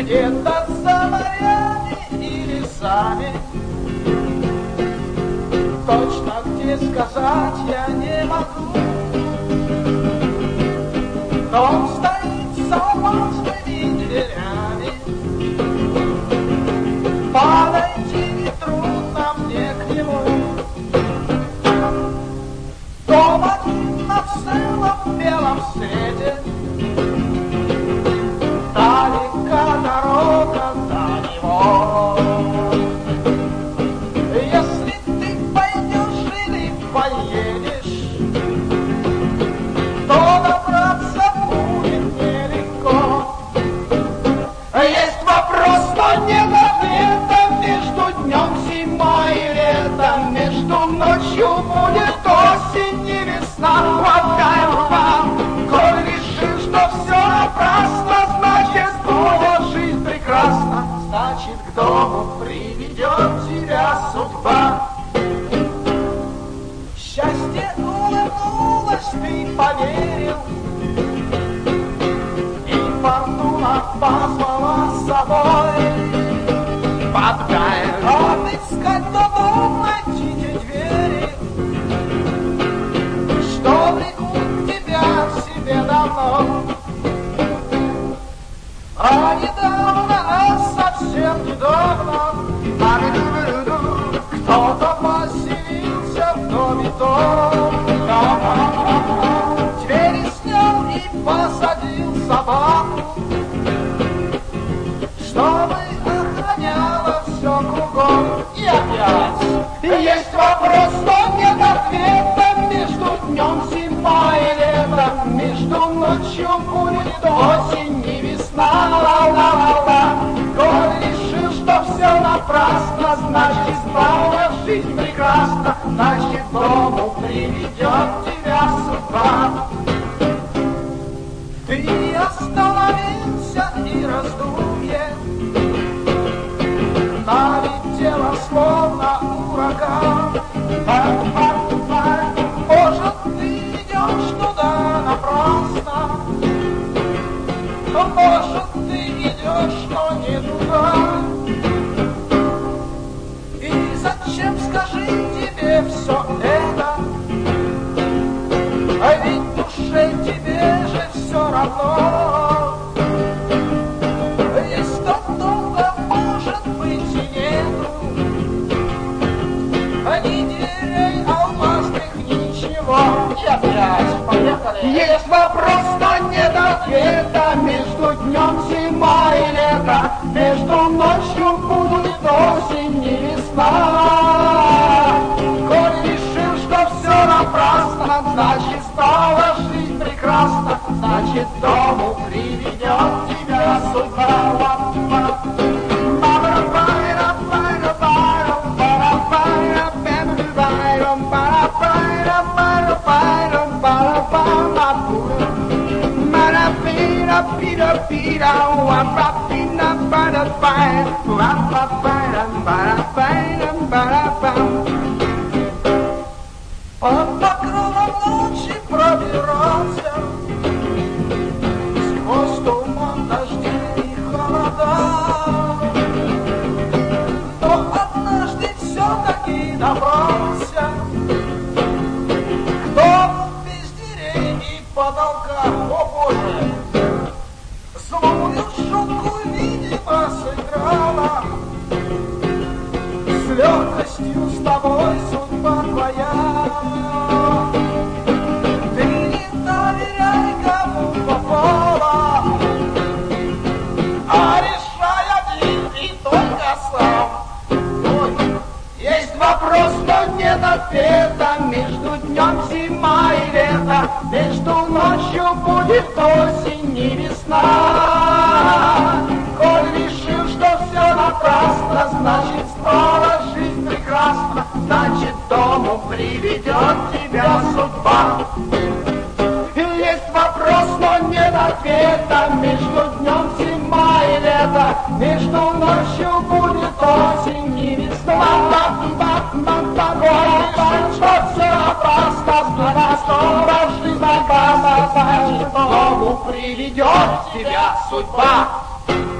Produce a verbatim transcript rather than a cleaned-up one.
где-то за морями и лесами. Точно где сказать я не могу, но он стоит с алмазными дверями. Подойти нетрудно мне к нему. Дом один на целом белом свете, далека дорога до него. Если ты пойдешь или поедешь, то добраться будет нелегко. Есть вопрос, но нет ответа, между днем зимой и летом, между ночью будет осень и весна. Хватай рукав, коль решишь, что все напрасно, значит будет жизнь прекрасна, значит к дому приведет тебя судьба. Счастье улыбнулось, ты поверил, и фортуна позвала с собой. Подгай, отыскать дом, найти те двери, что влекут тебя к себе давно. А недавно, а совсем недавно, кто-то поселился в доме том. Двери снял и посадил собаку, чтобы охраняла все кругом. И опять есть вопрос, но нет ответа, между днем зима и лето, между ночью будет осень и весна. Ла-ла-ла-ла. Коль решил, что все напрасно, значит слава жизнь прекрасна, значит к дому приведет тебя судьба. Ты остановился и раздумье налетело словно ураган. Может, ты идешь туда напрасно, может, ты идешь, но не туда. И зачем, скажи, тебе все это? А ведь душе тебе же все равно. Есть тот дом, а может быть и нету, ни дверей алмазных, ничего. И опять поехали. Есть вопрос, но нет ответа, между днем зима и лето, между ночью будет осень и весна. Коль решил, что все напрасно, значит стала жизнь прекрасна, значит дому приведет тебя судьба. Pira pira wapa pina para pai wapa para para pai para pam. Под покровом ночи пробирался сквозь туман, дожди и холода, но однажды все-таки добрался к дому без дверей и потолка. О Боже! Злую шутку, видимо, сыграла, с легкостью с тобой судьба твоя. Ты не доверяй, кому попала, а решай один и только сам. Ой, есть вопрос, но нет ответа, между днем зима и лето, между ночью будет осень и весна. Коль решил, что все напрасно, значит стала жизнь прекрасна, значит дому приведет тебя судьба. Есть вопрос, но нет ответа, между днем зима и лето, между ночью будет осень и весна. Что все напрасно, стала жизнь прекрасна, значит дому приведет тебя судьба.